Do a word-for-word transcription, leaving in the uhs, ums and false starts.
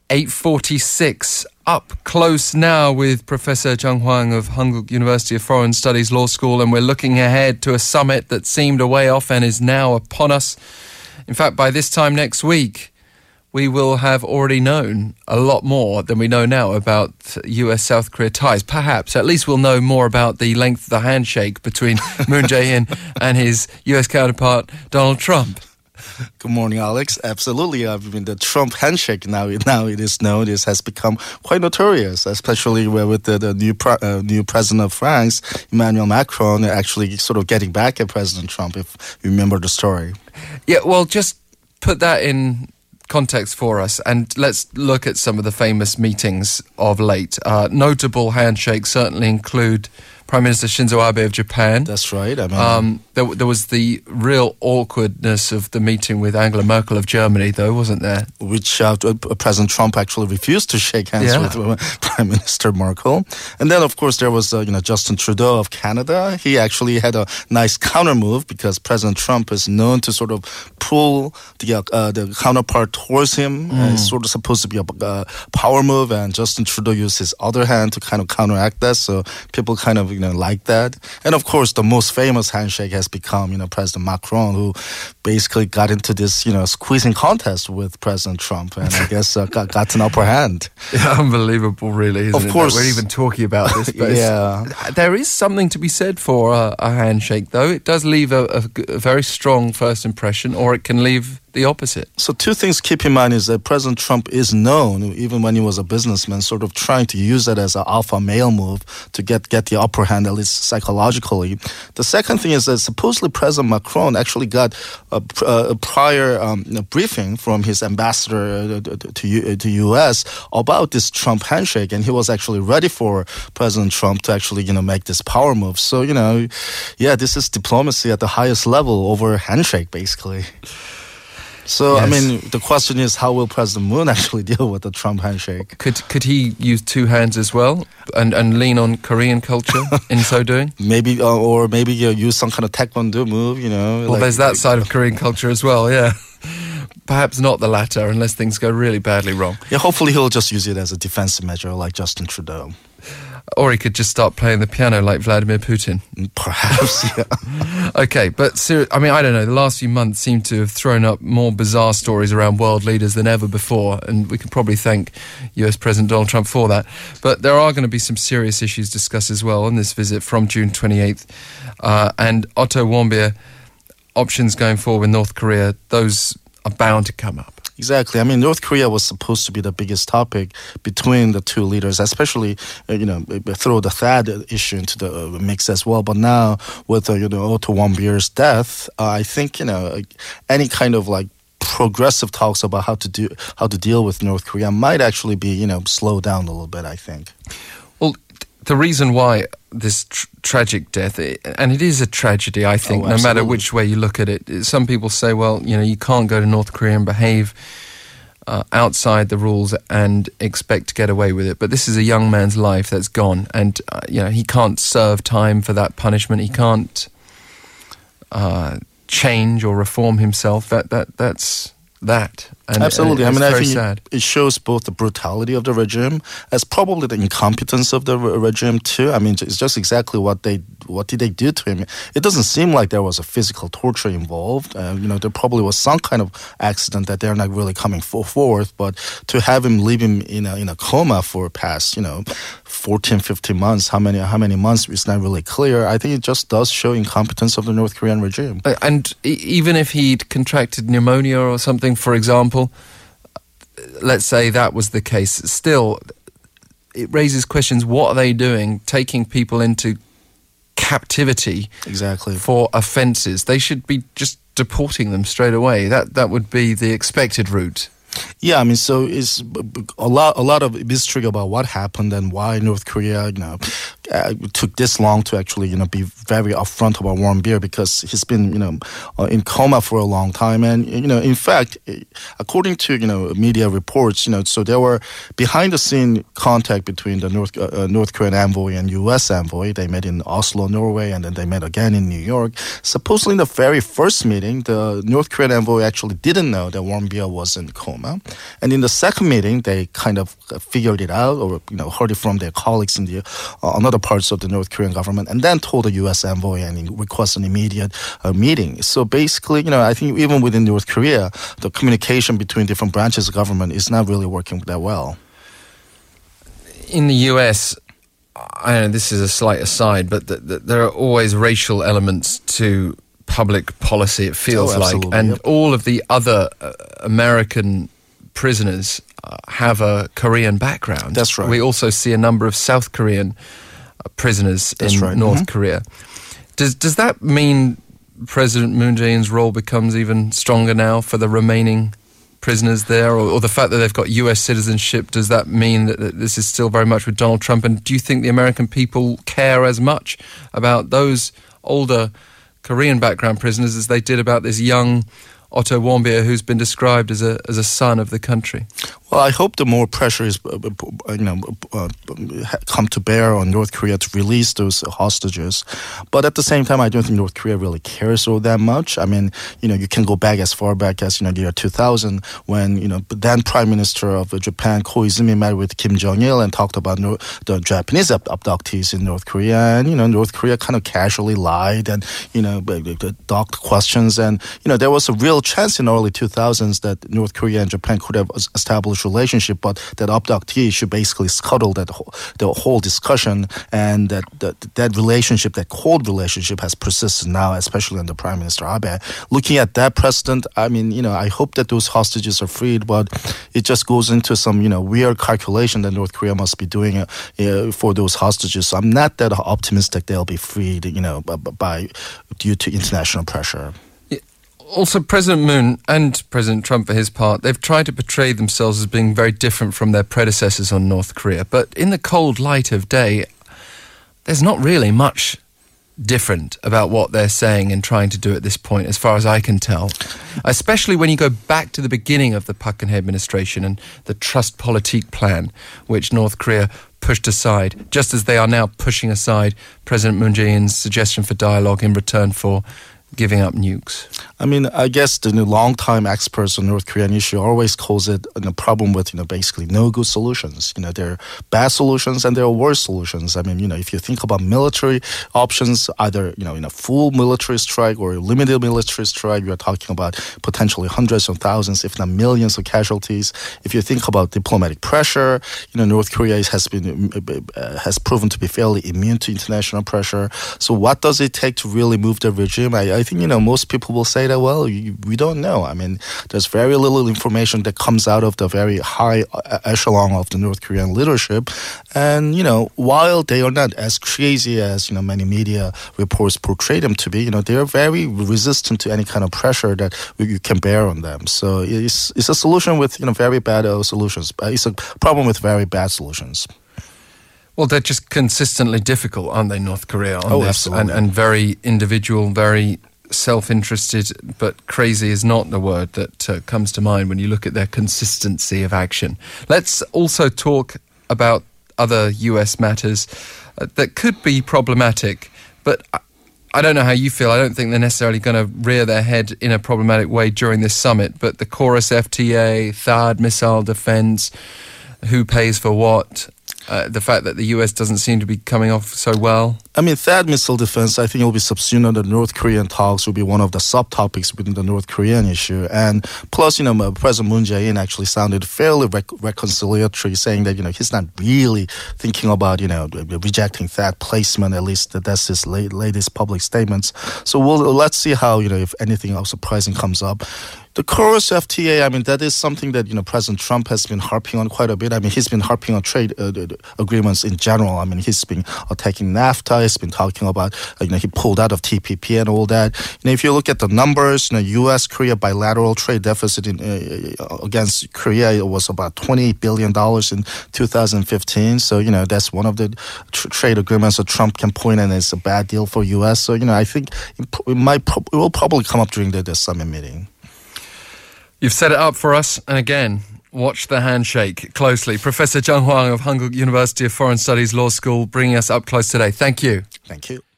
eight forty-six. Up close now with Professor Jung Hwang of Hankuk University of Foreign Studies Law School, and we're looking ahead to a summit that seemed a way off and is now upon us. In fact, by this time next week, we will have already known a lot more than we know now about U S-South Korea ties. Perhaps, at least we'll know more about the length of the handshake between Moon Jae-in and his U S counterpart, Donald Trump. Good morning, Alex. Absolutely. I mean, the Trump handshake, now now it is known, this has become quite notorious, especially with the, the new pre, uh, new president of France, Emmanuel Macron, actually sort of getting back at President Trump, if you remember the story. Yeah, well, just put that in context for us, and let's look at some of the famous meetings of late. Uh, notable handshakes certainly include Prime Minister Shinzo Abe of Japan. That's right. I mean, um, there, there was the real awkwardness of the meeting with Angela Merkel of Germany, though, wasn't there? Which uh, President Trump actually refused to shake hands yeah. with uh, Prime Minister Merkel. And then, of course, there was uh, you know Justin Trudeau of Canada. He actually had a nice counter move because President Trump is known to sort of pull the uh, the counterpart towards him. Mm. Uh, it's sort of supposed to be a uh, power move, and Justin Trudeau used his other hand to kind of counteract that. So people kind of you know like that. And of course, the most famous handshake has become you know President Macron, who basically got into this you know squeezing contest with President Trump, and I guess uh, got, got an upper hand. Yeah, unbelievable, really. Isn't of it, course, we're even talking about this. But yeah, there is something to be said for a, a handshake, though. It does leave a, a, a very strong first impression, or it can leave the opposite. So two things to keep in mind is that President Trump is known, even when he was a businessman, sort of trying to use it as an alpha male move to get, get the upper hand, at least psychologically. The second thing is that supposedly President Macron actually got a, a prior um, a briefing from his ambassador to, to, to U S about this Trump handshake, and he was actually ready for President Trump to actually, you know, make this power move. So, you know, yeah, this is diplomacy at the highest level over a handshake, basically. So, yes. I mean, the question is, how will President Moon actually deal with the Trump handshake? Could could he use two hands as well and, and lean on Korean culture in so doing? Maybe, uh, or maybe you know, use some kind of taekwondo move, you know. Well, like, there's that like, side of Korean culture as well, yeah. Perhaps not the latter, unless things go really badly wrong. Yeah, hopefully he'll just use it as a defensive measure like Justin Trudeau. Or he could just start playing the piano like Vladimir Putin. Perhaps, yeah. Okay, but ser- I mean, I don't know. The last few months seem to have thrown up more bizarre stories around world leaders than ever before, and we can probably thank U S President Donald Trump for that. But there are going to be some serious issues discussed as well on this visit from June twenty-eighth. Uh, and Otto Warmbier, options going forward with North Korea, those are bound to come up. Exactly. I mean, North Korea was supposed to be the biggest topic between the two leaders, especially, uh, you know, throw the THAAD issue into the uh, mix as well. But now with, uh, you know, Otto Warmbier's death, uh, I think, you know, any kind of like progressive talks about how to do how to deal with North Korea might actually be, you know, slowed down a little bit, I think. Well, the reason why this tr- tragic death, and it is a tragedy, I think, oh, no matter which way you look at it. Some people say, well, you know, you can't go to North Korea and behave uh, outside the rules and expect to get away with it. But this is a young man's life that's gone, and, uh, you know, he can't serve time for that punishment. He can't uh, change or reform himself. That that That's that. And, Absolutely. and I mean, I think sad. it shows both the brutality of the regime as probably the incompetence of the re- regime too. I mean, it's just exactly what they what did they do to him. It doesn't seem like there was a physical torture involved. Uh, you know, there probably was some kind of accident that they're not really coming for- forth. But to have him leave him in a in a coma for past, you know, fourteen, fifteen months, how many how many months is not really clear. I think it just does show incompetence of the North Korean regime. And even if he'd contracted pneumonia or something, for example, let's say that was the case, still it raises questions. What are they doing taking people into captivity exactly for offences? They should be just deporting them straight away. That that would be the expected route. Yeah, I mean, so it's a lot, a lot of mystery about what happened and why North Korea, you know, uh, took this long to actually, you know, be very upfront about Warren Beer, because he's been, you know, uh, in coma for a long time. And, you know, in fact, according to, you know, media reports, you know, so there were behind the scene contact between the North, uh, North Korean envoy and U S envoy. They met in Oslo, Norway, and then they met again in New York. Supposedly in the very first meeting, the North Korean envoy actually didn't know that Warren Beer was in coma. And in the second meeting, they kind of figured it out, or, you know, heard it from their colleagues in the uh, other parts of the North Korean government, and then told the U S envoy and requested an immediate uh, meeting. So basically, you know, I think even within North Korea, the communication between different branches of government is not really working that well. In the U S, I know this is a slight aside, but th- th- there are always racial elements to public policy, it feels oh, like. And yep. all of the other uh, American prisoners uh, have a Korean background. That's right. We also see a number of South Korean uh, prisoners That's in right. North Mm-hmm. Korea. Does Does that mean President Moon Jae-in's role becomes even stronger now for the remaining prisoners there, or, or the fact that they've got U S citizenship? Does that mean that, that this is still very much with Donald Trump? And do you think the American people care as much about those older Korean background prisoners as they did about this young Otto Warmbier, who's been described as a as a son of the country? Well, I hope the more pressure is, uh, you know, uh, come to bear on North Korea to release those hostages. But at the same time, I don't think North Korea really cares all that much. I mean, you know, you can go back as far back as, you know, the year two thousand, when, you know, then Prime Minister of Japan, Koizumi, met with Kim Jong-il and talked about no, the Japanese abductees in North Korea. And, you know, North Korea kind of casually lied and, you know, docked questions. And, you know, there was a real chance in the early two thousands that North Korea and Japan could have established relationship, but that abductee should basically scuttle that whole, the whole discussion, and that, that that relationship, that cold relationship, has persisted now, especially under Prime Minister Abe. Looking at that precedent, I mean, you know, I hope that those hostages are freed, but it just goes into some, you know, weird calculation that North Korea must be doing uh, uh, for those hostages. So I'm not that optimistic they'll be freed, you know, by, by due to international pressure. Also, President Moon and President Trump, for his part, they've tried to portray themselves as being very different from their predecessors on North Korea. But in the cold light of day, there's not really much different about what they're saying and trying to do at this point, as far as I can tell. Especially when you go back to the beginning of the Park Geun-hye administration and the Trust Politique plan, which North Korea pushed aside, just as they are now pushing aside President Moon Jae-in's suggestion for dialogue in return for giving up nukes. I mean, I guess the long-time experts on North Korean issue always calls it a problem with, you know, basically no good solutions. You know, there are bad solutions and there are worse solutions. I mean, you know, if you think about military options, either, you know, in a full military strike or a limited military strike, you're talking about potentially hundreds of thousands, if not millions of casualties. If you think about diplomatic pressure, you know, North Korea has been uh, has proven to be fairly immune to international pressure. So what does it take to really move the regime? I, I think, you know, most people will say that, well, we don't know. I mean, there's very little information that comes out of the very high echelon of the North Korean leadership. And, you know, while they are not as crazy as, you know, many media reports portray them to be, you know, they are very resistant to any kind of pressure that you can bear on them. So it's, it's a solution with, you know, very bad uh, solutions. It's a problem with very bad solutions. Well, they're just consistently difficult, aren't they, North Korea, on oh, this? Absolutely. And, and very individual, very self-interested, but crazy is not the word that uh, comes to mind when you look at their consistency of action. Let's also talk about other U S matters uh, that could be problematic, but I, I don't know how you feel. I don't think they're necessarily going to rear their head in a problematic way during this summit, but the Chorus F T A, THAAD missile defense, who pays for what, uh, the fact that the U S doesn't seem to be coming off so well. I mean, THAAD missile defense, I think it will be subsumed under the North Korean talks, will be one of the subtopics within the North Korean issue. And plus, you know, President Moon Jae-in actually sounded fairly rec- reconciliatory, saying that, you know, he's not really thinking about, you know, rejecting THAAD placement, at least that's his late, latest public statements. So we'll, let's see how, you know, if anything else surprising comes up. The Chorus F T A, I mean, that is something that, you know, President Trump has been harping on quite a bit. I mean, he's been harping on trade uh, agreements in general. I mean, he's been attacking NAFTA. He's been talking about, uh, you know, he pulled out of T P P and all that. You know, if you look at the numbers, you know, U S Korea bilateral trade deficit in, uh, against Korea, it was about twenty billion dollars in two thousand fifteen. So, you know, that's one of the tr- trade agreements that Trump can point and it's a bad deal for U S. So, you know, I think it, it might pro- it will probably come up during the, the summit meeting. You've set it up for us, and again, watch the handshake closely. Professor Jung Hwang of Hankuk University of Foreign Studies Law School bringing us up close today. Thank you. Thank you.